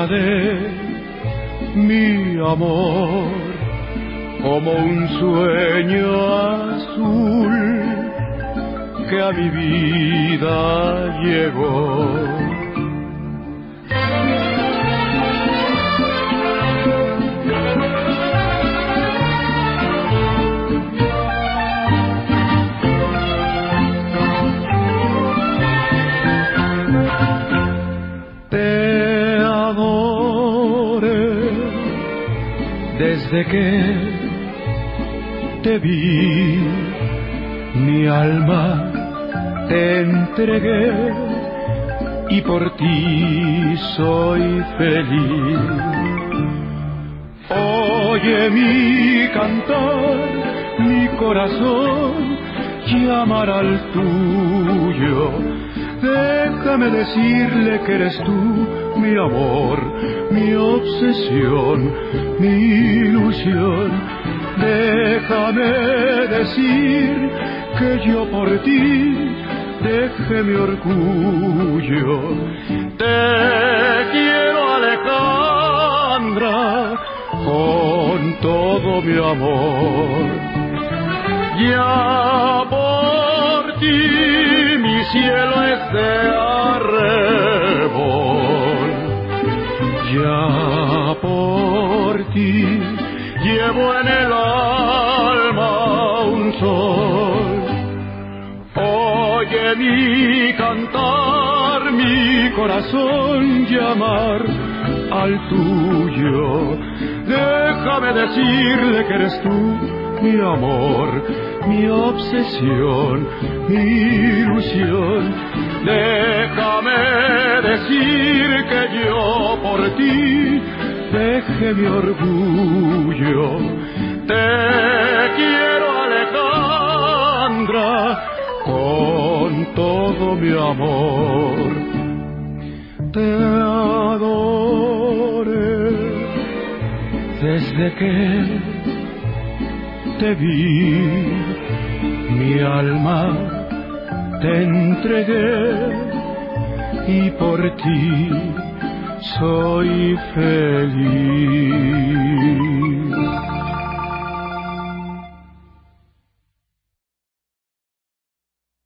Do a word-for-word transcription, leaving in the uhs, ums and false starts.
de mi amor, como un sueño azul que a mi vida llegó. Desde que te vi, mi alma te entregué y por ti soy feliz. Oye mi cantar, mi corazón llamar al tuyo. Déjame decirle que eres tú mi amor, mi obsesión, mi ilusión. Déjame decir que yo por ti dejé mi orgullo. Te quiero, Alejandra, con todo mi amor. Ya por ti mi cielo es de arrebol. Ya por ti llevo en el alma un sol. Oye mi cantar, mi corazón llamar al tuyo. Déjame decirle que eres tú mi amor, mi obsesión, mi ilusión. Déjame decir que yo por ti dejé mi orgullo. Te quiero, Alejandra, con todo mi amor. Te adoré desde que te vi, mi alma te entregué y por ti soy feliz.